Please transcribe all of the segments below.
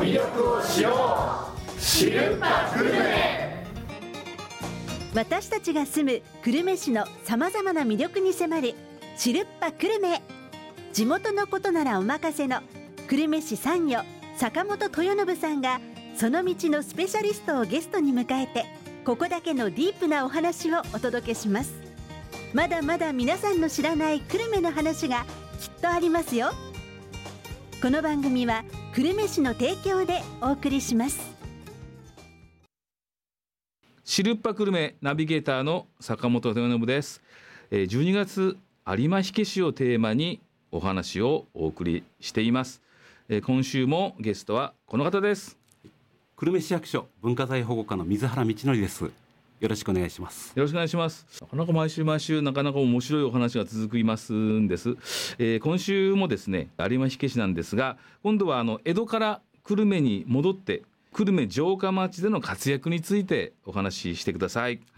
魅力を知ろう、知るば久留米。 私たちが住む久留米市のさまざまな魅力に迫る知るっぱ久留米。地元のことならお任せの久留米市参与坂本豊信さんがその道のスペシャリストをゲストに迎えて、ここだけのディープなお話をお届けします。まだまだ皆さんの知らない久留米の話がきっとありますよ。この番組は久留米市の提供でお送りします。 知るっぱ久留米ナビゲーターの坂本豊信です。12月有馬火消しをテーマにお話をお送りしています。今週もゲストはこの方です。 久留米市役所文化財保護課の水原道則です。よろしくお願いします。 よろしくお願いします。なかなか毎週なかなか面白いお話が続きますんです。今週もですね有馬火消しなんですが、今度は江戸から久留米に戻って久留米城下町での活躍についてお話ししてください。 はい。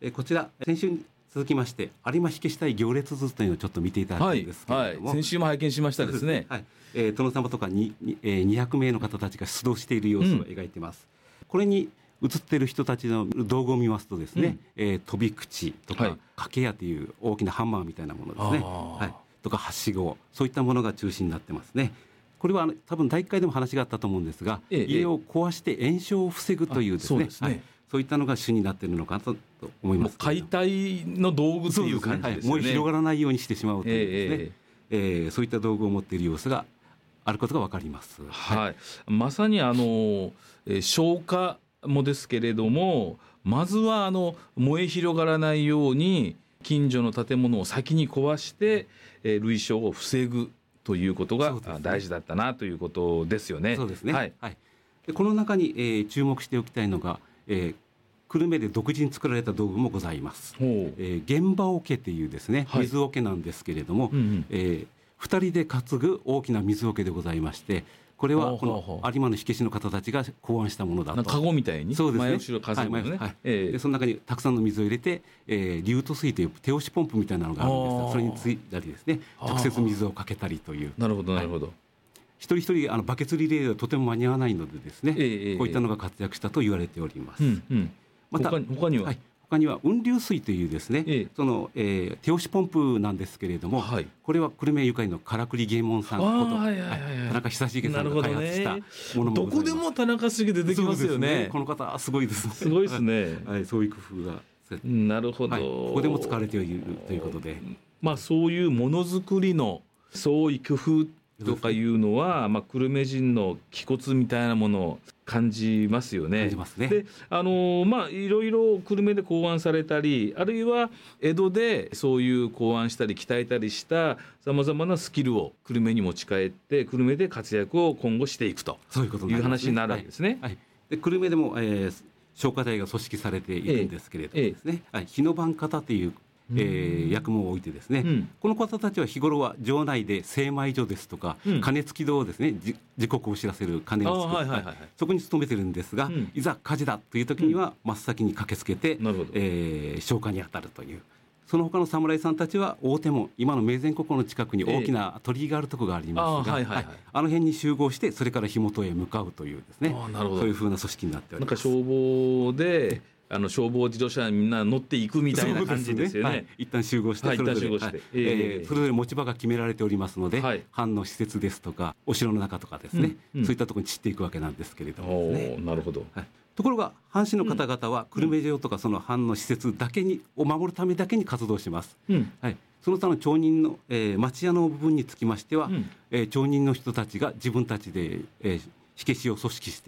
こちら先週に続きまして有馬火消し隊行列図というのをちょっと見ていただいたんですけれども、 先週も拝見しましたですね。 はい。殿様とかに、200名の方たちが出動している様子を描いています。これに映っている人たちの道具を見ますとですね、飛び口とか、掛け矢という大きなハンマーみたいなものですね、とかはしご、そういったものが中心になってますね。これは多分第1回でも話があったと思うんですが、家を壊して延焼を防ぐというですね、そういったのが主になっているのかなと思います。 もう解体の道具という感じですね。 もう広がらないようにしてしまうというですね、そういった道具を持っている様子があることが分かります。 まさに消火もですけれども、まずは燃え広がらないように近所の建物を先に壊して、類焼を防ぐということが大事だったなということですよね。 そうですね。でこの中に、注目しておきたいのが、久留米で独自に作られた道具もございます。現場桶というですね、水桶なんですけれども、2人で担ぐ大きな水桶でございまして、これはこの有馬の火消しの方たちが考案したものだと。 カゴみたいに前後ろ担ぐね。 でその中にたくさんの水を入れて、流吐水という手押しポンプみたいなのがあるんですが、それについたりですね、直接水をかけたりという。 なるほどなるほど。 一人一人バケツリレーではとても間に合わないのでですね、こういったのが活躍したと言われております。 また他には雲流水というですね、その、手押しポンプなんですけれども、これは久留米ゆかりのからくり芸門さんこと田中久重さんが開発したものもございます。 どこでも田中茂出てきますよね。 この方すごいですね。 すごいですね。 そういう工夫がなるほど、 ここでも使われているということで、 そういうものづくりの創意工夫とかいうのは、久留米人の気骨みたいなものを感じますよね。 感じますね。 でいろいろ久留米で考案されたり、あるいは江戸でそういう考案したり鍛えたりしたさまざまなスキルを久留米に持ち帰って久留米で活躍を今後していくという話になるわけですね。 で久留米でも、消火隊が組織されているんですけれどもですね、日の番方という役務を置いてですね、この方たちは日頃は城内で精米所ですとか、鐘つき堂をですね、時刻を知らせる鐘を作って、そこに勤めてるんですが、いざ火事だという時には真っ先に駆けつけて、消火に当たるという。その他の侍さんたちは大手門、今の明前国の近くに大きな鳥居があるところがありますが、あの辺に集合してそれから火元へ向かうというですね、そういう風な組織になっております。 消防で消防自動車にみんな乗っていくみたいな感じですよね。 一旦集合して、それぞれ持ち場が決められておりますので、藩の施設ですとかお城の中とかですね、そういったところに散っていくわけなんですけれどもですね。 なるほど。 ところが藩士の方々は久留米城とかその藩の施設だけを守るためだけに活動します。その他の町人の、町屋の部分につきましては、町人の人たちが自分たちで、火消しを組織して、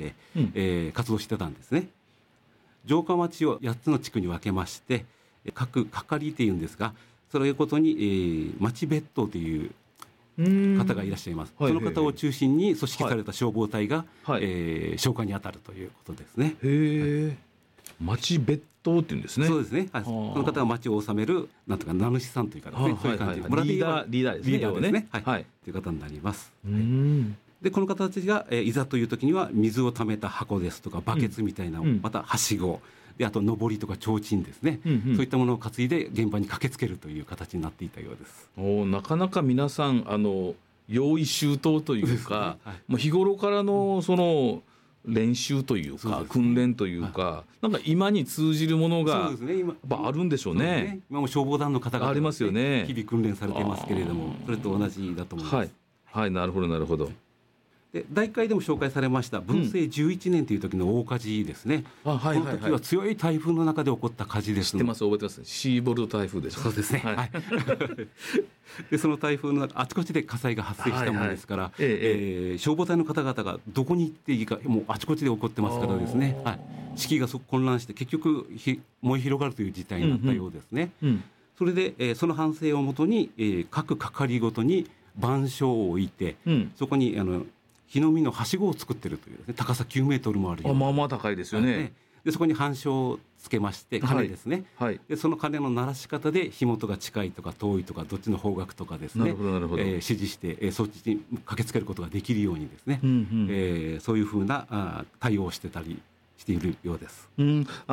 活動してたんですね。城下町を8つの地区に分けまして、各係というんですが、それごとに、町別当という方がいらっしゃいます。その方を中心に組織された消防隊が、消火に当たるということですね。 町別当っていうんですね。 そうですね。その方が町を治めるなんとか名主さんというかですね、そういう感じでリーダーですね。 という方になります。でこの方たちが、いざという時には水を溜めた箱ですとかバケツみたいな、またはしごで、あと上りとか提灯ですね、そういったものを担いで現場に駆けつけるという形になっていたようです。 なかなか皆さん用意周到というか、もう日頃からのその練習というか訓練というか、なんか今に通じるものがやっぱあるんでしょうね。 今も消防団の方々 ありますよね。 日々訓練されていますけれども、それと同じだと思います。 はいはい、なるほどなるほど。 で第1回でも紹介されました文政11年という時の大火事ですね、この時は強い台風の中で起こった火事です。 知ってます、覚えてます。シーボルト台風でしょ。 そうですね、はい、でその台風の中あちこちで火災が発生したものですから、消防隊の方々がどこに行っていいかもうあちこちで起こってますからですね、はい、指揮が混乱して結局燃え広がるという事態になったようですね、それで、その反省をもとに、各係ごとに板書を置いて、そこに火の見のはしごを作っているというですね、高さ9メートルもあるような、 まあまあ高いですよね。 でそこに半章をつけまして鐘ですね、でその鐘の鳴らし方で火元が近いとか遠いとかどっちの方角とかですね、指示して、そっちに駆けつけることができるようにですね、そういうふうな対応をしてたりしているようです。 第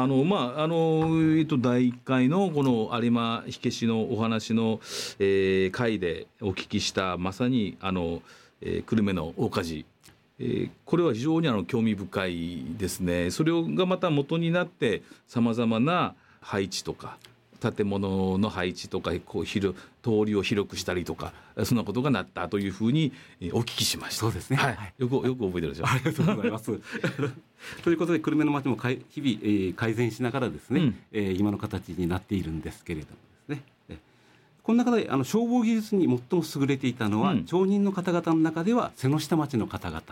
1回のこの有馬火消しのお話の、回でお聞きしたまさに久留米の大火事、これは非常に興味深いですね。それがまた元になってさまざまな配置とか建物の配置とかこう通りを広くしたりとかそんなことがなったというふうにお聞きしました。 そうですね、 はい、よく覚えてるでしょ。 ありがとうございますということで久留米の町も日々、改善しながらですね、今の形になっているんですけれどもですね、この中で消防技術に最も優れていたのは、町人の方々の中では瀬の下町の方々、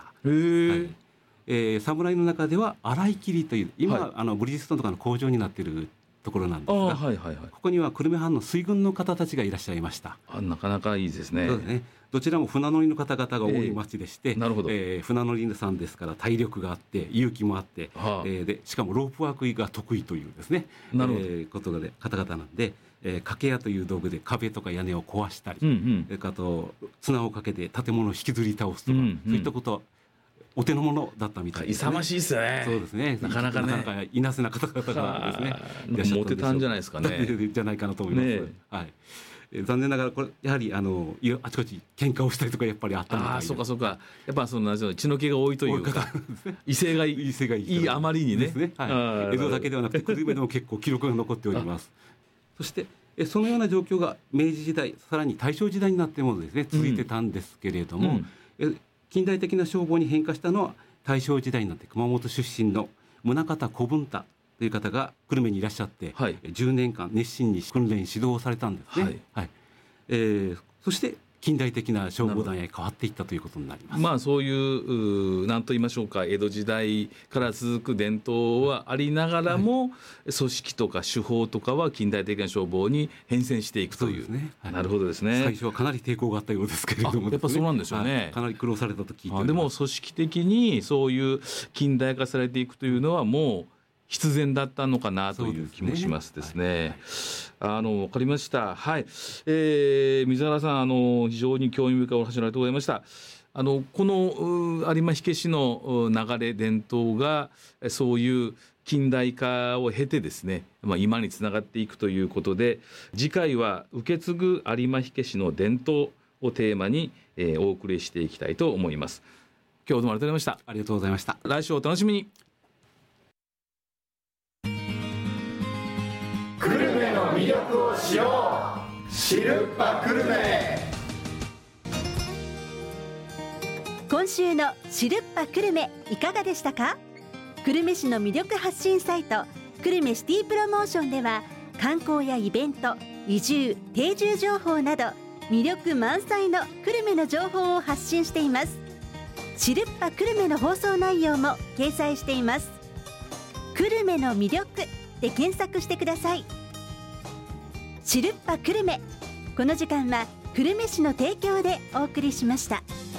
侍の中では洗い切りという今、ブリヂストンとかの工場になっているところなんですが、ここには久留米藩の水軍の方たちがいらっしゃいました。 なかなかいいですね。 そうですね、どちらも船乗りの方々が多い町でして、なるほど、船乗りさんですから体力があって勇気もあって、でしかもロープワークが得意というですね、ことで方々なんで、掛け屋という道具で壁とか屋根を壊したり、あと綱をかけて建物を引きずり倒すとか、そういったことはお手の物だったみたいですね。 勇ましいですね。 そうですね。なかなかいなせな方々がですね、 モテたんじゃないですかね。 じゃないかなと思います。はい。残念ながらこれやはりあちこち喧嘩をしたりとかやっぱりあったみたいで。 そうかそうか。やっぱその血の気が多いというか、威勢がいいあまりにね。江戸だけではなくて久留米でも結構記録が残っております。そしてそのような状況が明治時代さらに大正時代になってもですね続いてたんですけれども、近代的な消防に変化したのは大正時代になって熊本出身の宗像小文太という方が久留米にいらっしゃって、10年間熱心に訓練指導をされたんですね。そして近代的な消防団へ変わっていったということになります。 そういう何と言いましょうか、江戸時代から続く伝統はありながらも、組織とか手法とかは近代的な消防に変遷していくという。なるほどですね。 最初はかなり抵抗があったようですけれども、 やっぱそうなんでしょうね。 かなり苦労されたと聞いております。 でも組織的にそういう近代化されていくというのはもう必然だったのかなという気もしますですね。わかりました。はい。水原さん、非常に興味深いお話ありがとうございました。この有馬火消しの流れ伝統がそういう近代化を経てですね、今につながっていくということで、次回は受け継ぐ有馬火消しの伝統をテーマに、お送りしていきたいと思います。今日どうもありがとうございました。 ありがとうございました。 来週お楽しみに。 久留米の魅力を知ろう、知るっぱ久留米。 今週の知るっぱ久留米いかがでしたか？久留米市の魅力発信サイト久留米シティプロモーションでは観光やイベント、移住、定住情報など魅力満載の久留米の情報を発信しています。知るっぱ久留米の放送内容も掲載しています。久留米の魅力で検索してください。知るっぱ久留米、この時間は久留米市の提供でお送りしました。